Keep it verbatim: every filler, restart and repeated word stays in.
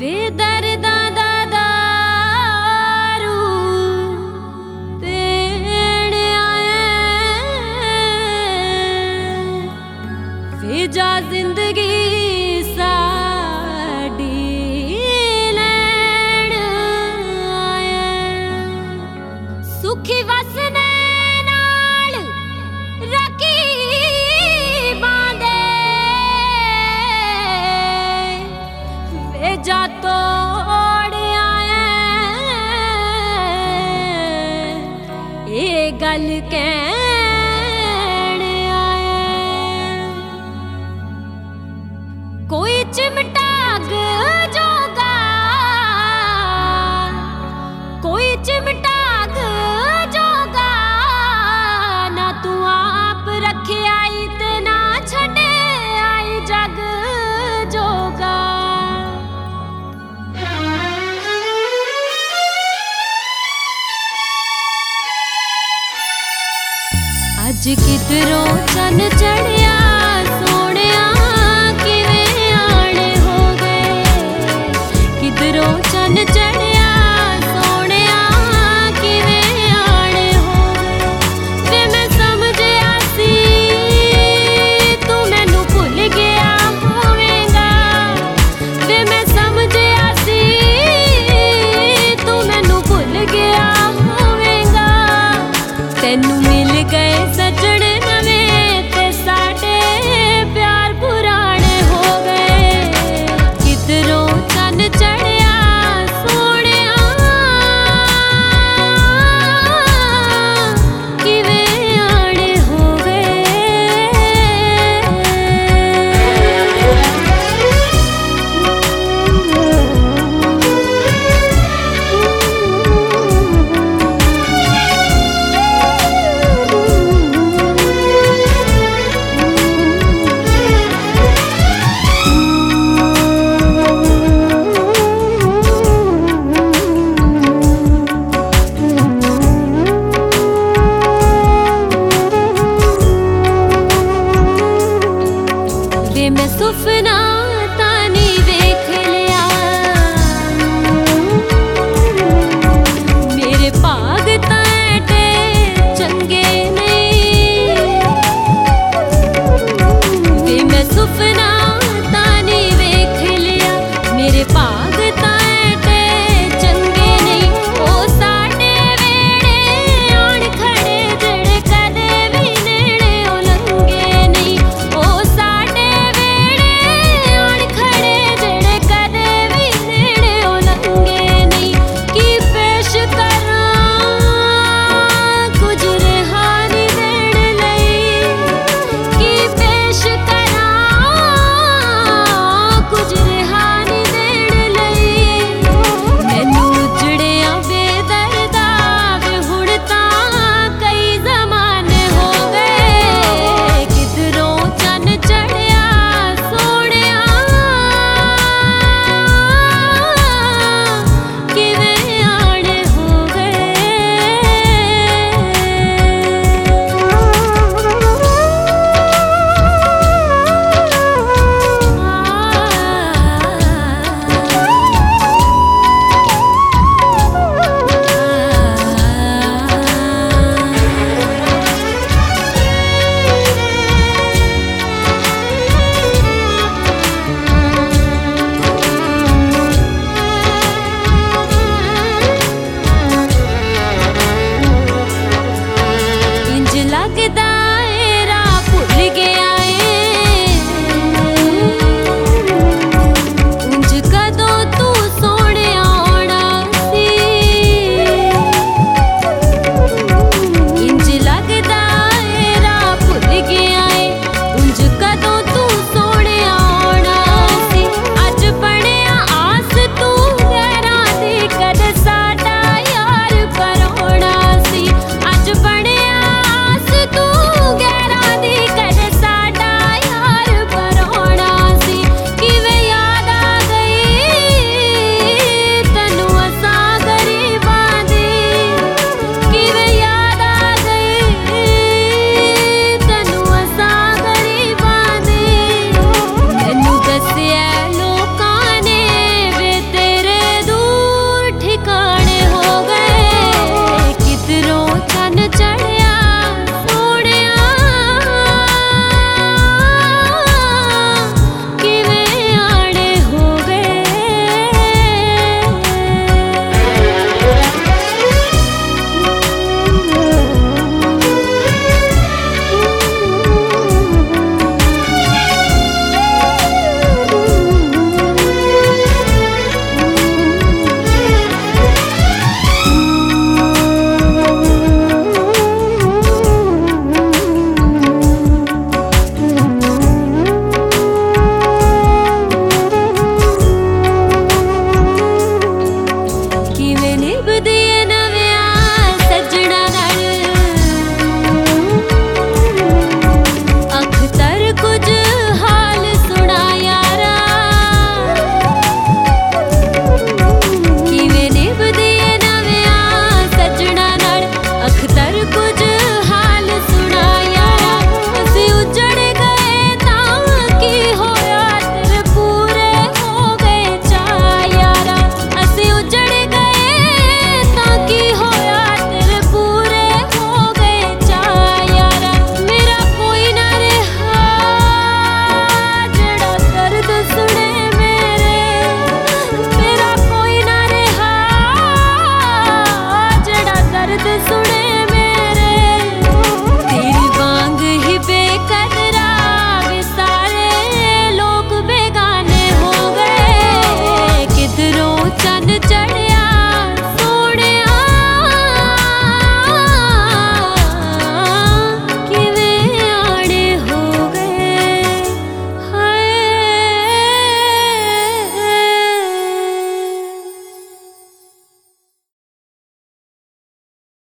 वे दर्दां दा दारू पीण आया, वे जा जिंदगी साडी लैण आया। सुखी वसने नाल रकीबां दे, वे जा तोड़ आया। ये गल कहण आया। कोई चिमटा जोगा, कोई चिमटा जोगा, ना तू आप रखे आई ते ना छड़े आई जग जोगा। अज किधरों चन चढ़िया सोनिया, किवें आने हो गए। किधरों चन चढ़िया सोनिया, किवें आने हो गए। वे मैं समझिया सी तू मैनू भुल गया होवेगा। वे मैं समझिया सी तू मैनू भुल गया होवेगा। तैनू मिल गए सज